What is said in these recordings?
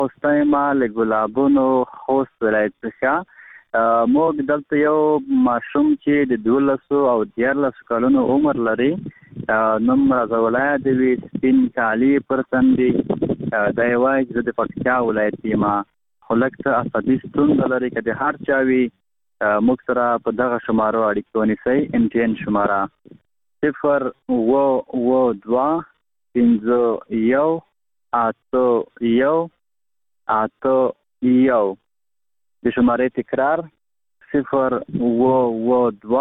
خوستی ما لګلابونو خوست ولایت څخه موږ دلته یو ماشوم چې د 12 او 14 کلونو عمر لري نوم رضاولای د وی سپین کالی پر تندې د یوای د پکتیا ولایت ما خلکته اسدي ستون لري کده هر چاوي موږ سره په دغه شمارو اړیکه ونیسئ MTN شماره 0 5 8 1 د شماره تکرار 0 5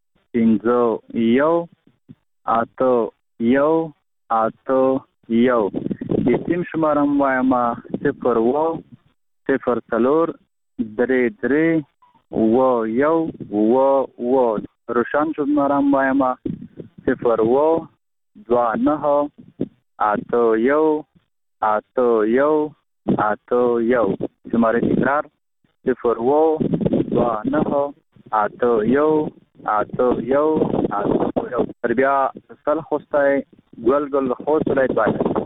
8 1 د سیم شماره وایم 0 0 3 روشن شماره وایم 0 2 9 8 1 شماره تکرار 0 2 9 8 1 تربیه سل خوستی گل خوست ولایت باید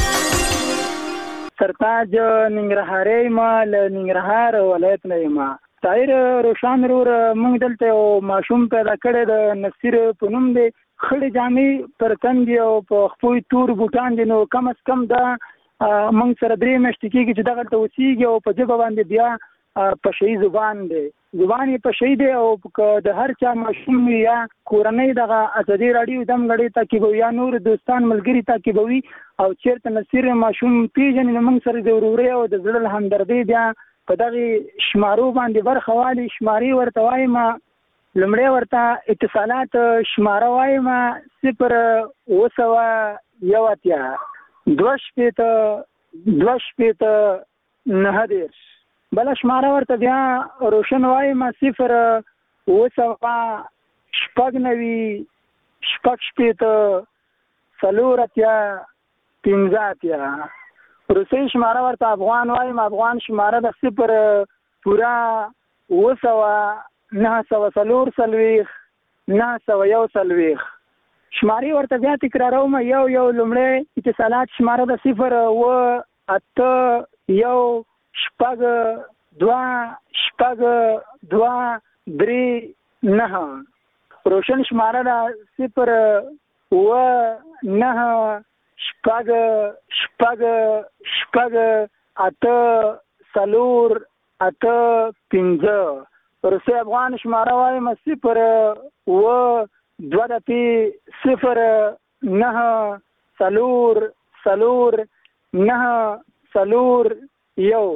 سرتاج ننګرهاري ما له ننګرهار ولایت نه ما طاهر روشن رور موږ دلته یو ماشوم پیدا کړی د نصیر په نوم دی خړې جامې پر تندې او په خپوی تور بوټان دي نو کم از کم دا موږ سره 3 میاشتې کېږي چې دغلته اوسېږي او په ژبه باندې بیا په شي زبان دی زبان یې په شي دی او د هر چا ماشوم یا کورنۍ دغه ازادي راډیو دم غړي تعقیبوي یا نور دوستان ملګري تعقیبوي او چیرته نصیر ماشوم پیژنې نو موږ سره د ورورۍ او د زړه همدردۍ بیا په دغه شمارو باندې برخه والي شماري ورته وایم لمړی ورته اتصالات شماره وایم 0 9 بل شماره ورته بیا روشن وایم 0 روسي شماره ورته افغان وایم افغان شماره د 0 پورا 900 شماري ورته بیا تکراروم یو لمړی اتصالات شماره د 0 8 1 2 3 9 روشن شماره د 0 9 روسي افغان شماره وایم 0 2 0 9 1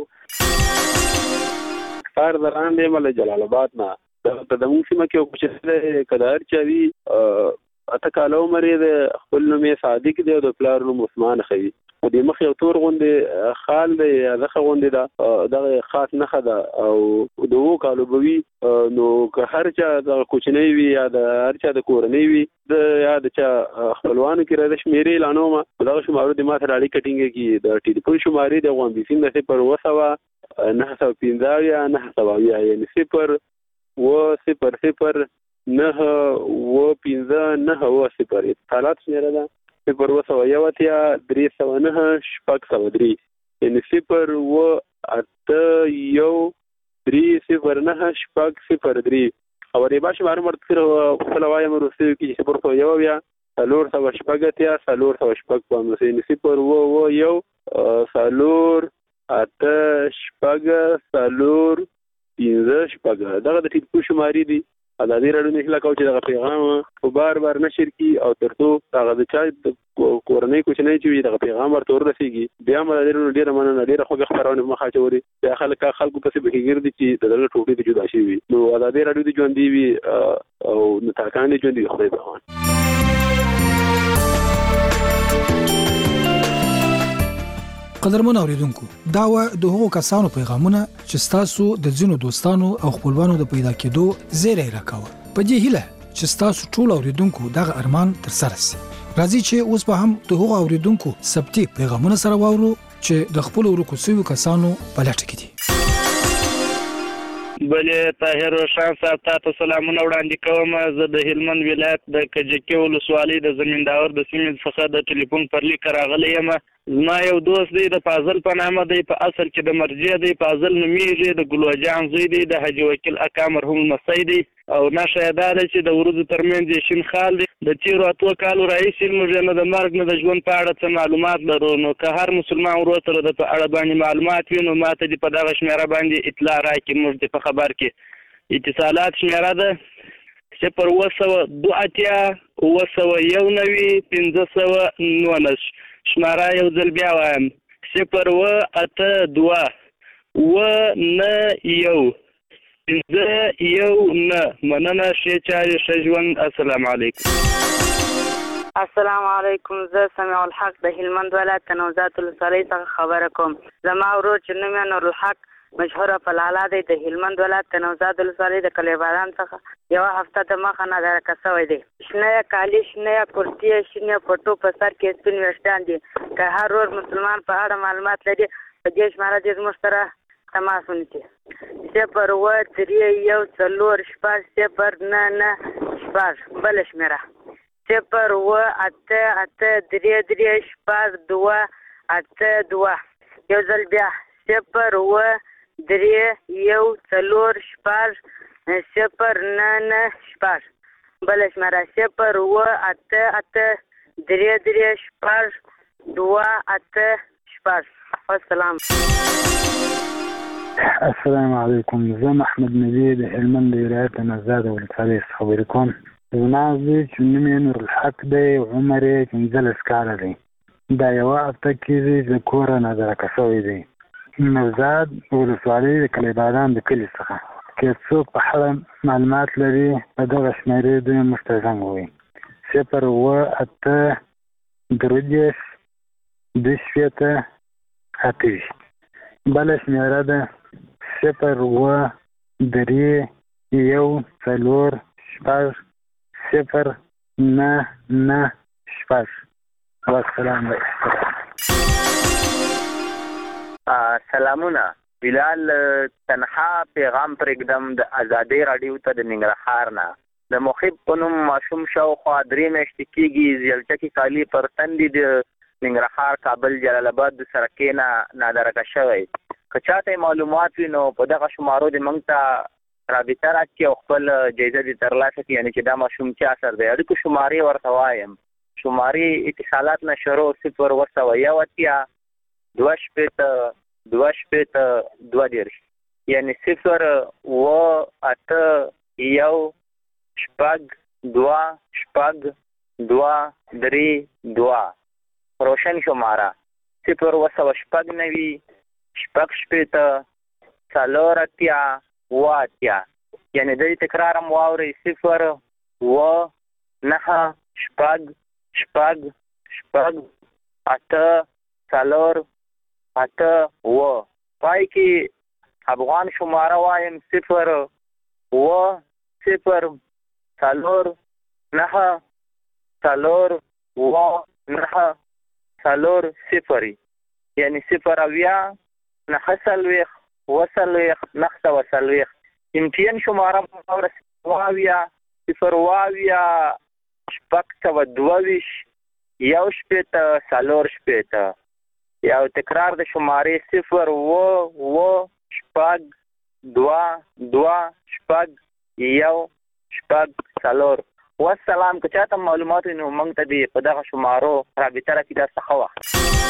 کار دران دی مله جلال آباد نه د دمو سیمه کې کوچه کدار چوي اته کالو مری د خپل نوم صادق دی او د پلار نوم عثمان خوي او د مخ یو تور غوندې خال دی دغه غوندې دغه خاص نه ده او دوه کالو بوي نو که هر چا د کوچنی وي یا د هر چا د کورنۍ وي د یا د چا خپلوانو کې راځي شمیرې لانوما دغه شمارو د ماته راړي کټینګ کې د ټلیفون شمارې د غوان بي سین د 0 915 یا 900 یعنی 0 9 حالات شمیره ده 0 309 3 یعنی 0 8 1 3 0 او ریبا شمار مرتفر فلوایم روسي کې 0 یا سالور سوا شپګتیا سالور سوا شپګ په مسین 0 1 سالور 8 شپګ سالور 15 شپګ دغه د ټیپو شماري دي ازادي راډیو نه خلا کوي دغه پیغام په بار نشر کی او ترڅو هغه د چا کورنۍ کوچنۍ چې دغه پیغام ورته ورسیږي بیا مله ډیره مننه ډیره خوږه خبرونه مخه چوري بیا خلکو ته به ګرځي چې دغه ټوټې د جدا شي وي نو ازادي راډیو د ژوند دی وي او نتاکان دي ژوند دی خدای په قدرمن اوریدونکو دا و د هغو کسانو پیغامونه چې تاسو د ځینو دوستانو او خپلوانو د پیدا کېدو زیری راکاوه په دې هیله چې تاسو ټول اوریدونکو دغه ارمان تر سره شي راځي چې اوس به هم د هغو اوریدونکو سبتي پیغامونه سره واورو چې د خپل ورکو سوي کسانو په لټه کې دي بلې طاهر روشن صاحب تاسو سلامونه وړاندې کوم زه د هلمند ولایت د کجکي ولسوالۍ د زمینداور د سیمې څخه د ټلیفون پر لیک راغلی یم ما یو دوست دی د فاضل په نامه دی، په اصل کې د مرجع دی، فاضل نومیږي، د ګلوجان زوی دی، د حاجي وکیل اکا مرحوم لمسی دی او نښه یې دا ده چې د وروځو ترمنځ یې شین خال دی. د تېرو 8 کالو راهیسې موږ نه د مرګ نه د ژوند په اړه څه معلومات لرو، نو که هر مسلمان ورور سره د په اړه باندې معلومات وي نو ما ته دې په دغه شمېره باندې اطلاع راکړي، موږ دې په خبر کې. اتصالات شمېره ده 0802819 شماره یو ځل بیا وایم 082 مننه ښې چارې ښه ژوند. السلام علیکم. السلام علیکم. زه سمیع الحق د هلمند ولایت د نوزاد ولسوالۍ څخه خبره کوم. زما ورور چې نوم یې نورالحق مشهوره فلاله دی د هلمند ولایت د نوزاد ولسوالۍ د کلی بادام څخه یوه هفته د مخه نادرکه شوی دی. شنه کالي، شنه کرتي، شنه پټو، په سر کې سپین ویښتان دي. که هر ورور مسلمان په اړه معلومات لري په دې شماره دې زموږ سره تماس ونیسي. 07846 بله شمېره 078833282 یو ځل بیا 03146 بله شمېره 088333282 والسلام. السلام علیکم. زه محمد نبی د هلمند ولایت د نوزاد ولسوالۍ څخه خبرې کوم. زما زوی چې نوم یې نورالحق دی، عمر یې 15 کاله دی. دا یوه هفته کېږي د کوره نادرکه شوی دی. نوزاد ولسوالۍ د کلی بادام د کلي څخه. که څوک په اړه معلومات لري په دغه شمېرې دوی موږ ته زنګ ووایي 07828 بله شمېره ده 03146 والسلام علیکم. سلامونه. بلال تنها پیغام پرېږدم د ازادۍ راډیو ته د ننګرهار نه. د مخیب په نوم ماشوم شاوخوا 3 میاشتې کېږي زیلچکې کالي پر تندي د ننګرهار، کابل، جلال آباد د سرکې نه نادرکه شوی. که چاته معلومات وي نو په دغه شمارو دې موږ ته رابطه راکړي او خپل جایزه دې ترلاسه کړي، یعنې چې دا ماشوم چا سر دی. اړیکو شمارې ورته وایم. شمارې اتصالات نه شروع 018 2 یعنی 018 روشن شماره 018 4 یعنی د تکرارم واوري 0 پای کې افغان شماره وایم 0 یعنی 0 امتیان شماره واوره 0 یو تکرار د شمارې 0 والسلام. که چاته معلومات وي نو موږ ته دې په دغه شمارو رابطه راکړي. دا څه ښه وخت.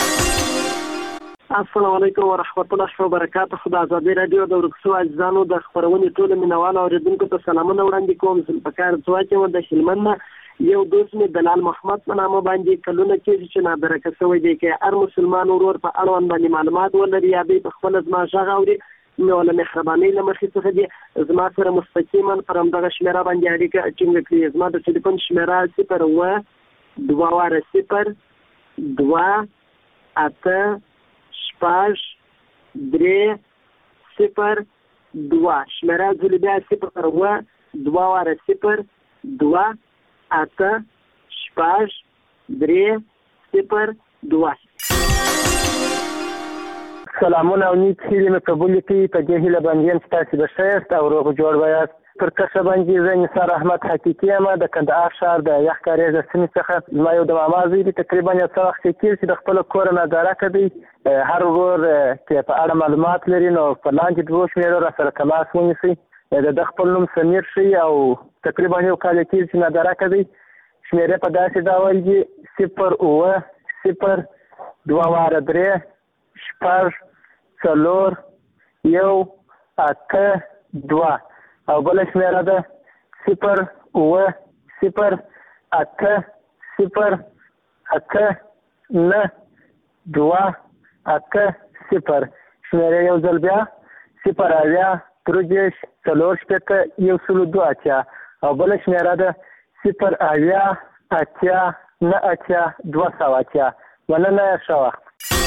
السلام علیکم ورحمت الله وبرکاته. د ازادۍ راډیو د ورکشو اجزانو د خپرونې ټولو مینوالو اورېدونکو ته سلامونه وړاندې کوم. ذوالفقار ځواکې و د هلمند نه. یو دوست مې دلال محمد په نامه باندې کلونه کېږي چې نادرکه شوی دی. که هر مسلمان ورور په اړوند باندې معلومات ولري یا دوی په خپله زما غږ اوري نو له مهربانۍ له مخې څخه دې زما سره مستقیما پر همدغه شمېره باندې اړیکه ټینګه کړي. زما د ټلیفون شمېره 0 شمېره ځلې بیا 0 سلامونه او نیک هیلې مې قبول کړي. په دې هیله باندې یم چې تاسې به ښه یاست او روغ جوړ به یاست. پر کسه باندې زه نثار احمد حقیقي یم د کندهار ښار د یخ کاریزه سیمې څخه. زما یو د ماما زوی دی تقریبا یو څه وخت کېږي چې د خپل کور نظاره کوي. هر ورور چې په اړه معلومات لري نو په لاندې دوه شمېرو را سره تماس ونیسي. د خپل نوم سمیر شي او تقریبا یو کال کېږي چې نظاره کوي. شمېرې په داسې ډول دي 0-2-3-4-1-8-2 او بل شمېره ده 0-8-8-9-2-8-0. شمېره یو ځل بیا 0-8-3-4-2 او بل شمېره ده 0-8-9-2. مننه ښه وخت.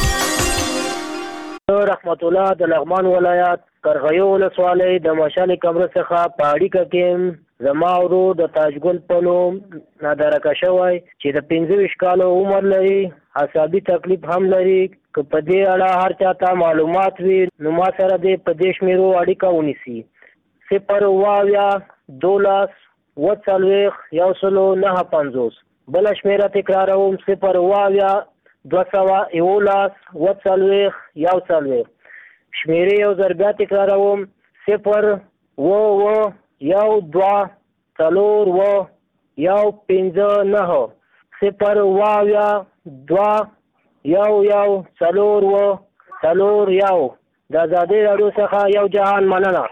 رحمت الله د لغمان ولایت قرغیو ولسوالۍ د مشال کمره څخه په اړیکه کې زما ورور د تاجګل په نوم نادرکه شوی چې د 25 کالو عمر لري، عصبي تکلیف هم لري. که په دې اړه هر چا ته معلومات وي نو ما سره دې په دې شمېرو اړیکه ونیسي. 0-2-40-149-50. بله شمېره تکراروم 0-2-11-140. شمېرې یو ځل بیا تکراروم 0-2-2-4-1-59. 0-2-2-1-4-1. د ازادۍ راډیو څخه یو جهان مننه.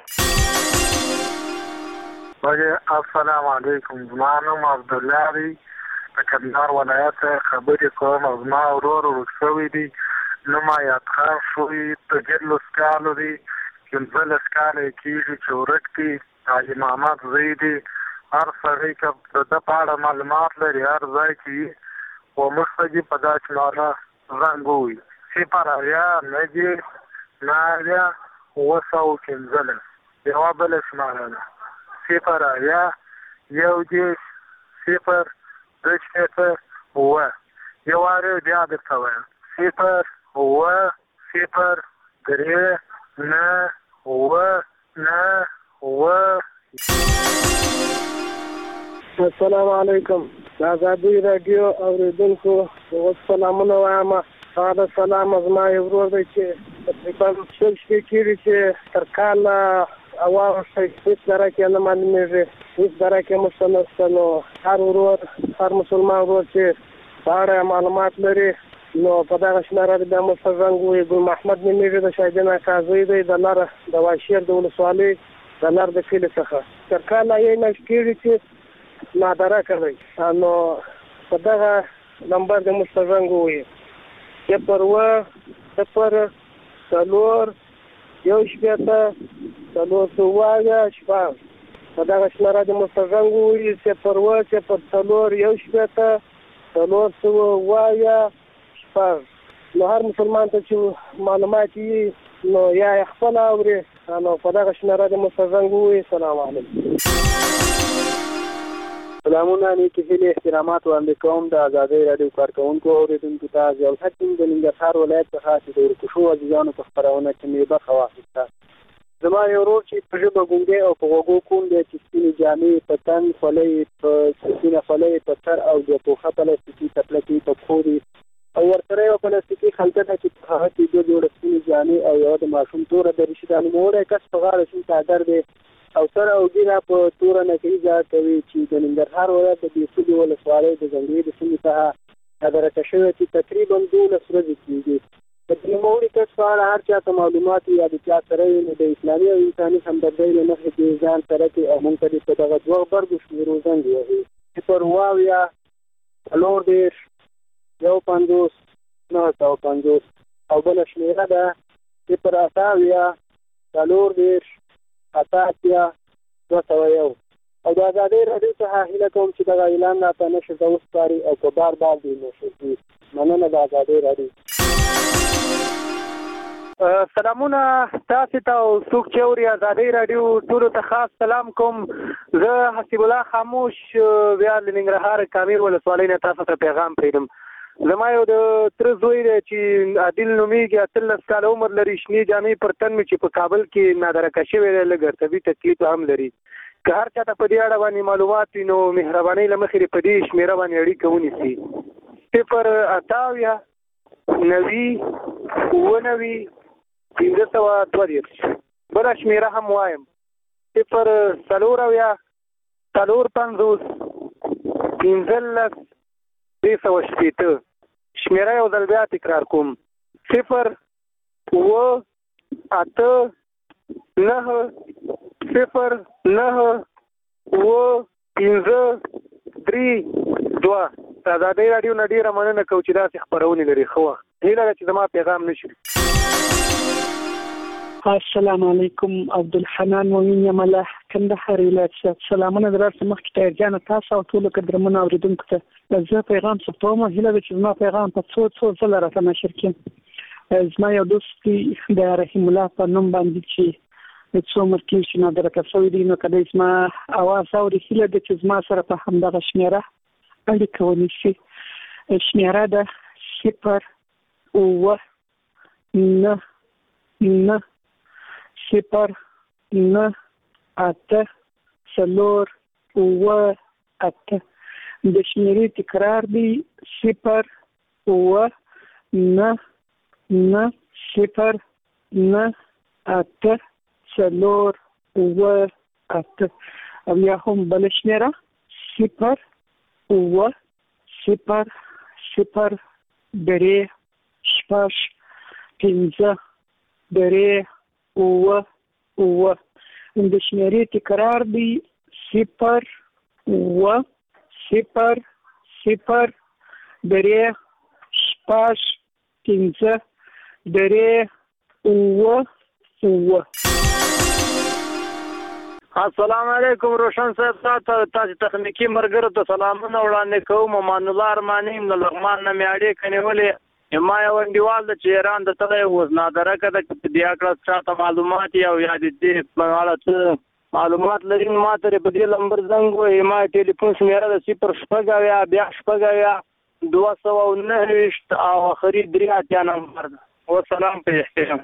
السلام علیکم. زما نوم عبدالله دی، د کندهار ولایت خبرې کوم. زما ورور ورک شوی دی، نوم یاد خان شوی، تجلس کالو دی، 15 کاله کېږي چې ورک دی. حاجي محمد زوی دی. هر سړی که د په اړه معلومات لري هر ځای کې و موږ ته دې په دا شماره زنګ ووهي 0-9-9-15. یوه بله شماره ده 0-0-0-2-0. یو وارې بیا درته وایم 0-0-0-3-9-9. السلام علیکم. د ازادۍ راډیو اورېدونکو سلامونه وایم. هغه سلام زما یو ورور دی چې تقریبا 6 شپې کېږي چې تر کاله واوښتی، هېڅ درک یې نه معلومېږي، هېڅ درک یې موږ ته نشته. نو هر ورور، هر مسلمان ورور چې په اړه معلومات لري نو په دغه شمېره بیا موږ ته زنګ ووهي. ګل محمد نومېږي، د شاهدین اکا زوی دی، د لر د واشیر د ولسوالۍ د لر د کلي څخه. تر کاله یې میاشت کېږي چې نادرکه دی. نو په دغه نمبر د موږ ته زنګ ووهي 0-1-0-4-1-4-4. په دغه شمېره د موږ ته زنګ ووهي 0-1-4-4-1-4. نو هر مسلمان ته چې معلومات وي نو یا یې خپله اوري نو په دغه شمېره د موږ ته زنګ ووهي. سلام علیکم. سلامونه، نیکې هیلې احترامات وړاندې کوم د ازادۍ راډیو کارکوونکو اورېدونکو ته. ضیاءالحق د ننګرهار ولایت څخه چې د ورکو شوو عزیزانو په خپرونه کې مې برخه واخیسته. زما یو ورور چې په ژبه ګونګی او په غوږو کوڼ دی، چې سپینې جامې په تن، خولۍ په سپینه خولۍ په سر او د پوښه پلاستیکي تپلکې په پښو دي او ورسره یوه پلاستیکي خلطه ده چې په هغه کې 2 جوړه سپینې جامې او یوه د ماشوم توره دریشي ده. نوموړی کس په غاړه شین څادر دی او سره او ګیره په توره نکري ځای کوي چې د ننګرهار ولایت د بیسودي ولسوالۍ د ځنګلي د سیمې څخه نادرکه شوی چې تقریبا 12 ورځې کېږي. د نوموړي کس په اړه هر چا ته معلومات یا د چا سره وي نو د اسلامي او انساني همدردۍ له مخې دې ځان سره کړي او موږ ته دې په دغه 2 غبرګو شمېرو زنګ ووهي 0-2-4-1-950 او بله شمېره ده 0-8-4-2-1 او د ازادۍ راډیو څخه هیله کوم چې دغه اعلان راته نشر ته وسپاري او په بار بار دې نشر کړي. مننه د ازادۍ راډیو. سلامونه تاسو ته او څوک چې اوري ازادۍ راډیو ټولو ته خاص سلام کوم. زه حسیب الله خاموش بیا د ننګرهار کامیر ولسوالۍ نه تاسو ته پیغام پرېږدم. زما یو د تره زوی دی چې عادل نومېږي، 13 کاله عمر لري، شنې جامې پر تن مې چې په کابل کې نادرکه شوی دی، لږ عصبي تکلیف هم لري. که هر چاته په دې اړه باندې معلومات وي نو مهربانۍ له مخې په دې شمېره باندې اړیکه ونیسي 088 بله شمېره هم وایم 0 شمېره یو ځل بیا تکرار کوم 0 8 9 0 9 5 3 2 ازادي رادیو نه ډیره مننه کوم چې داسې خبرونه لري خو هیله ده چې زما پیغام نشي. السلام علیکم عبدالحنان مومن یمله کندهار ولایت. سلامونه درته مخکې ته جان تاسو او ټول قدرمنو اوریدونکو ته زه پیغام ثبتوم. هیله ده چې زما پیغام په څو ځله راته نشر کړم. زما یو دوست د رحیم الله په نوم باندې چې څو مرکې چې نه درکه شوی دی نو کله زما اواز اوري هیله ده چې زما سره په همدغه شمېره اړیکه ونیسي. شمېره ده 0 9 0 9 8 4 8 د شمېرې تکرار دی 0 9 9 0 9 8 4 8 او یا هم بل شمېره 0 0 0 درې 6 5 درې د شمېرې تکرار دی 0 0 0 درې 6 5 درې السلام علیکم روشن صاحب تاسو تخنیکی مرګرو ته سلامونه وړاندې کوم. مان الله ارمانی د لغمان نه میاړې کنيولې ما یو انډیوال د چیران د تلې وز نادره کده چې د اکړه څخه معلومات او یاد دي په اړه معلومات لري. ما ته په دې لمبر زنګ وې ما ټلیفون شمیره د 0 بیا 219 او اخري 3 نمبر و سلام په احترام.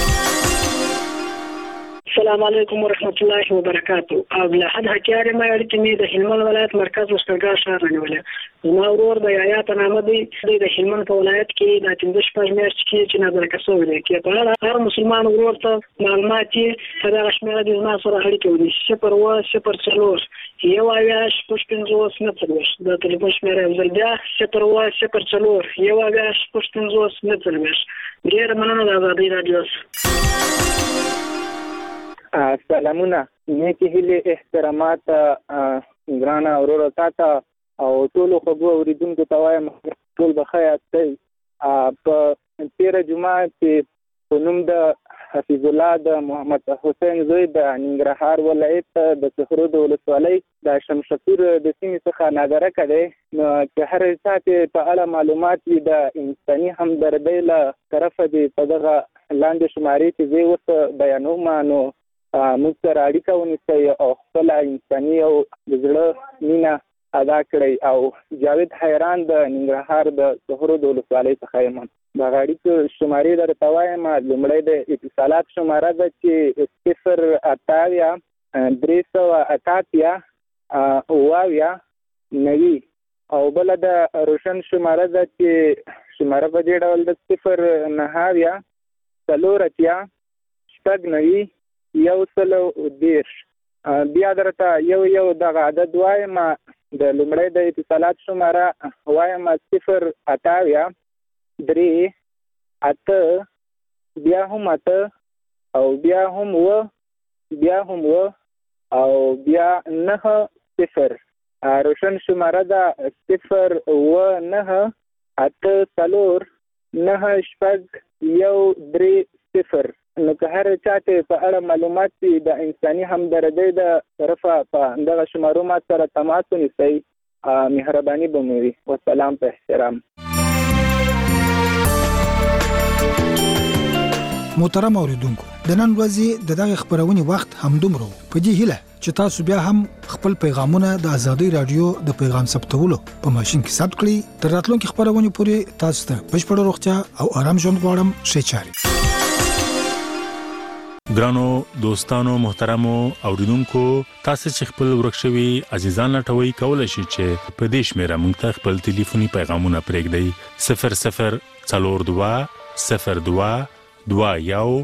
السلام علیکم ورحمت الله وبرکاتہ. ابل حد حکیاره ما اړیکې مې د هلمند ولایت مرکز وسکرګا شهر نیولې. زما ورور د یایا په نامه دی د هلمند په ولایت کې د 15 میاشتې کې چې نظر کسو دی کې په اړه هر مسلمان ورور ته معلومات یې دا شمیره د زما سره اړیکې ونی 0 یو اویاش پښتنځوس نه څلوش د ټلیفون شمیره ځل بیا 0 یو اویاش پښتنځوس نه څلوش. ډیر مننه د آزادۍ رادیو. سلامونه نیکی هیله احترامات ګرانه اورورو تاته او ټول خبرو اوریدونکو ته وایم ټول بخیر تاسو په 13 جمعه کې په نوم د حفیظ الله د محمد حسین زوی د ننګرهار ولایت د صخرو د ولسوالۍ د شمشپور د سیمې څخه نادره کړي نو چې هر ساعت په اړه معلومات د انساني همدردۍ له طرفه دی په دغه لاندې شمارې چې زه اوس بیانوم نو موږ سره اړیکه ونیسئ او خپل انساني او د زړه مینه ادا کړئ. او جاوید حیران د ننګرهار د صخرو د ولسوالۍ څخه یم. د اړیکو شمارې درته وایم. لومړی د اتصالات شماره ده چې 0 او بله د روشن شماره ده چې شماره په دې ډول د 0 بیا درته یو دغه عدد وایم. د لومړی د اتصالات شماره وایم 0 3 8 بیا هم 8 او بیا هم او بیا 9 روشن شماره ده 0 9 8 4 9 1 نو که هر چاته په اړه معلومات د انساني همدردۍ د طرفه په دغه شمارو ما سره تماس ونیسئ. مهرباني به مو وي. والسلام په احترام. محترم اوریدونکو د نن ورځې د دغه خبرونې وخت همدومره په دې هیله چې تاسو بیا هم خپل پیغامونه د آزادۍ رادیو د پیغام ثبتولو په ماشين کې ثبت کړئ. تر راتلونکي خبرونه پورې تاسو ته بشپړ روغتیا او آرام ژوند غواړم. ښه چاري. ګرانو دوستانو محترمو اوریدونکو تاسو چې خپل ورکشوي عزیزان لټوي کولای شئ چې په دې شمیره موږ ته خپل ټلیفوني پیغامونه پرېږدئ 0042 02 21